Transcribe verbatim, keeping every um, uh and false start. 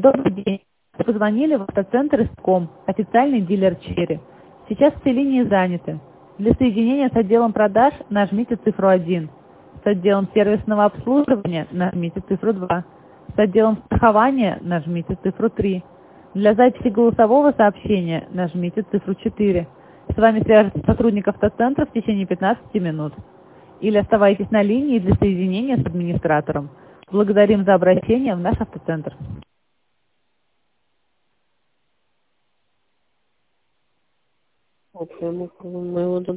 Добрый день. Вы позвонили в автоцентр Истком, официальный дилер Черри. Сейчас все линии заняты. Для соединения с отделом продаж нажмите цифру один. С отделом сервисного обслуживания нажмите цифру два. С отделом страхования нажмите цифру три. Для записи голосового сообщения нажмите цифру четыре. С вами свяжется сотрудник автоцентра в течение пятнадцати минут. Или оставайтесь на линии для соединения с администратором. Благодарим за обращение в наш автоцентр. Вот, моего